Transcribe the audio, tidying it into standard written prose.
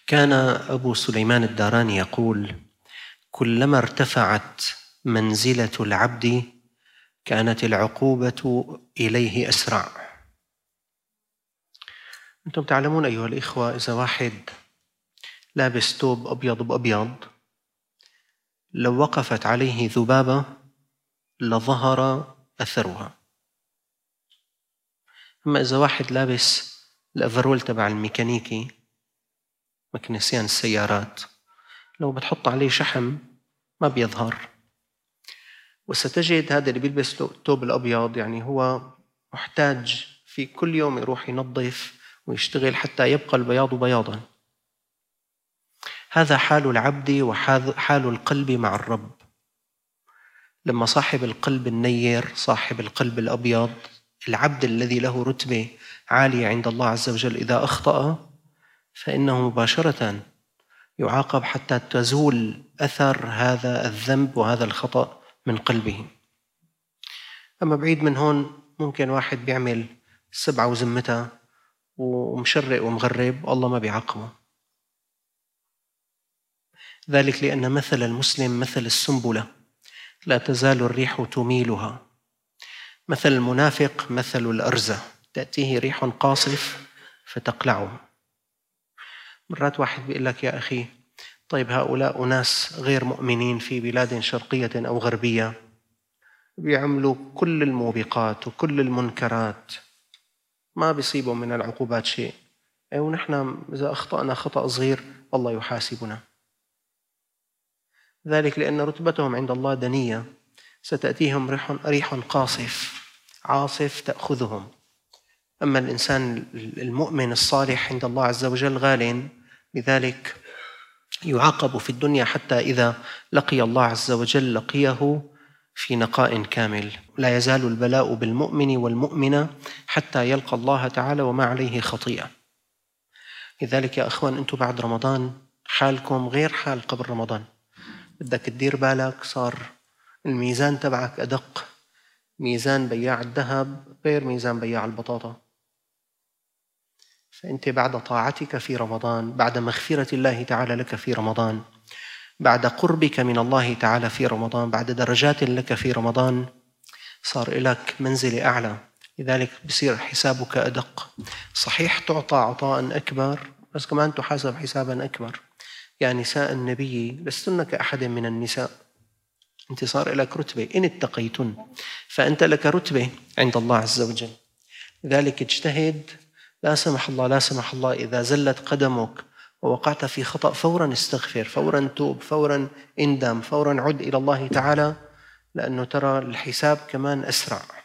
كان أبو سليمان الداراني يقول: كلما ارتفعت منزلة العبد كانت العقوبة إليه أسرع. أنتم تعلمون أيها الإخوة، إذا واحد لابس ثوب أبيض بأبيض لو وقفت عليه ذبابة لظهر أثرها. أما إذا واحد لابس الأفرول تبع الميكانيكي، مكنسيان السيارات، لو بتحط عليه شحم ما بيظهر. وستجد هذا اللي بيلبس الثوب الأبيض يعني هو محتاج في كل يوم يروح ينظف ويشتغل حتى يبقى البياض بياضا. هذا حال العبد وحال القلب مع الرب. لما صاحب القلب النير، صاحب القلب الأبيض، العبد الذي له رتبة عالية عند الله عز وجل، إذا أخطأ فإنه مباشرة يعاقب حتى تزول أثر هذا الذنب وهذا الخطأ من قلبه. أما بعيد من هون ممكن واحد بيعمل 7 وزمتها ومشرق ومغرب، الله ما بيعاقبه. ذلك لأن مثل المسلم مثل السنبلة لا تزال الريح تميلها، مثل المنافق مثل الأرزة تأتيه ريح قاصف فتقلعه. مرات واحد بيقول لك: يا أخي، طيب هؤلاء أناس غير مؤمنين في بلاد شرقية أو غربية بيعملوا كل الموبقات وكل المنكرات، ما بيصيبوا من العقوبات شيء، ونحن إذا أخطأنا خطأ صغير الله يحاسبنا. ذلك لأن رتبتهم عند الله دنية، ستأتيهم ريح قاصف عاصف تأخذهم. أما الإنسان المؤمن الصالح عند الله عز وجل غال، لذلك يعاقب في الدنيا حتى إذا لقي الله عز وجل لقيه في نقاء كامل. لا يزال البلاء بالمؤمن والمؤمنة حتى يلقى الله تعالى وما عليه خطيئة. لذلك يا أخوان، أنتم بعد رمضان حالكم غير حال قبل رمضان. بدك تدير بالك، صار الميزان تبعك أدق. ميزان بياع الذهب غير ميزان بياع البطاطا. فأنت بعد طاعتك في رمضان، بعد مغفرة الله تعالى لك في رمضان، بعد قربك من الله تعالى في رمضان، بعد درجات لك في رمضان، صار لك منزل أعلى. لذلك بصير حسابك أدق. صحيح تعطى عطاء أكبر، بس كمان تحاسب حسابا أكبر. يا نساء النبي لستن كأحد من النساء. أنت صار لك رتبة، إن اتقيتن فأنت لك رتبة عند الله عز وجل. لذلك اجتهد. لا سمح الله، لا سمح الله، إذا زلت قدمك ووقعت في خطأ فورا استغفر، فورا توب، فورا اندم، فورا عد إلى الله تعالى، لأنه ترى الحساب كمان أسرع.